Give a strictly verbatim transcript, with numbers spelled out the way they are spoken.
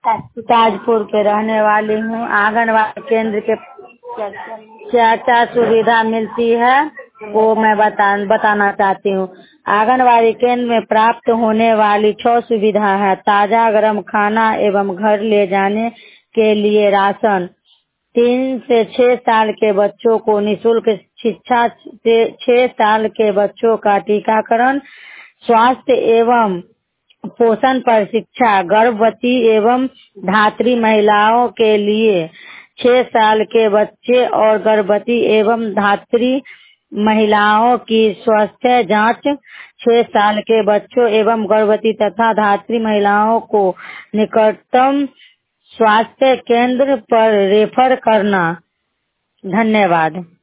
ताजपुर के रहने वाली हूँ। आंगनबाड़ी केंद्र के क्या क्या सुविधा मिलती है वो मैं बता बताना चाहती हूँ। आंगनबाड़ी केंद्र में प्राप्त होने वाली छह सुविधा है। ताजा गर्म खाना एवं घर ले जाने के लिए राशन। तीन से छह साल के बच्चों को निःशुल्क शिक्षा। छह साल के बच्चों का टीकाकरण। स्वास्थ्य एवं पोषण पर शिक्षा। गर्भवती एवं धात्री महिलाओं के लिए छह साल के बच्चे और गर्भवती एवं धात्री महिलाओं की स्वास्थ्य जांच। छह साल के बच्चों एवं गर्भवती तथा धात्री महिलाओं को निकटतम स्वास्थ्य केंद्र पर रेफर करना। धन्यवाद।